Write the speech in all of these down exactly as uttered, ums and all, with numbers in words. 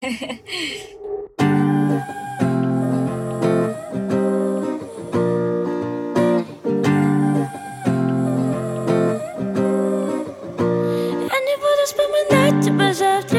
Вспоминать тебя завтра.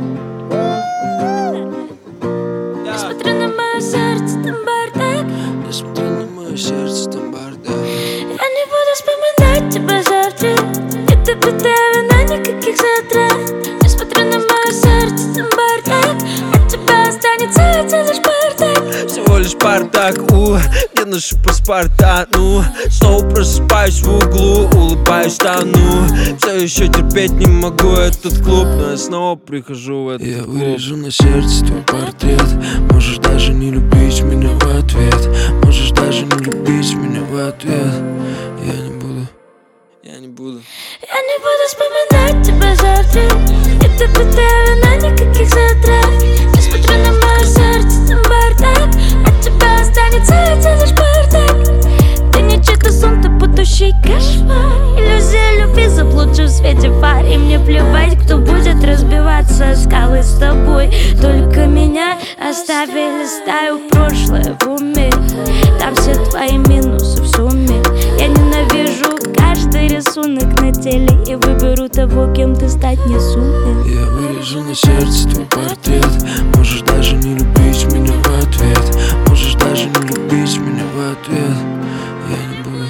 Я смотрю на мое сердце, там бардак. Я смотрю на мое сердце, там бардак. Я не буду вспоминать тебя завтра. Это питая вина, никаких затрат. Я смотрю на мое сердце, там бардак. От тебя останется один лишь бардак. Всего лишь бардак, у, где наши паспорта, ну. Снова просыпаюсь в углу, улыбаюсь, тону. Все еще терпеть не могу этот клуб, но я снова прихожу в этот Я клуб. вырежу на сердце твой портрет. Можешь даже не любить меня в ответ. Можешь даже не любить меня в ответ. Я не буду, Я не буду. Я не буду вспоминать тебя завтра. Это питая вина, никаких затрат. Я смотрю на мое сердце, там бардак. От тебя останется один лишь бардак. Ты не чей-то сон, ты будущий кошмар. Иллюзия любви заблудши в свете фар. И мне плевать, кто будет разбиваться о скалы с тобой. Только меня оставили, стаю прошлое в уме. Там все твои минусы в сумме. Я ненавижу каждый рисунок на теле и выберу того, кем ты стать не сумел. я вырежу на сердце твой портрет. Можешь даже не любить меня в ответ. Можешь даже не любить меня в ответ. Я не буду.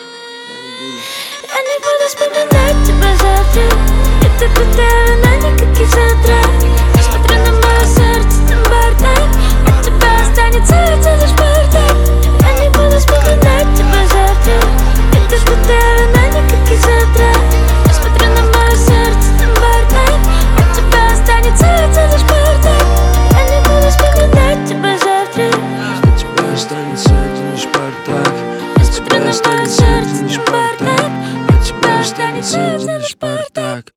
Я не буду вспоминать тебя завтра. Это питая вина, никаких затрат. Я смотрю на мое сердце, там бардак. От тебя останется один лишь бардак. Я не буду вспоминать тебя завтра. Это питая вина, никаких затрат. Я смотрю на мое сердце, там бардак. От тебя останется один лишь бардак. Я не буду вспоминать тебя завтра. От тебя останется один лишь бардак. Я смотрю на мое сердце, там бардак. От тебя останется один лишь бардак.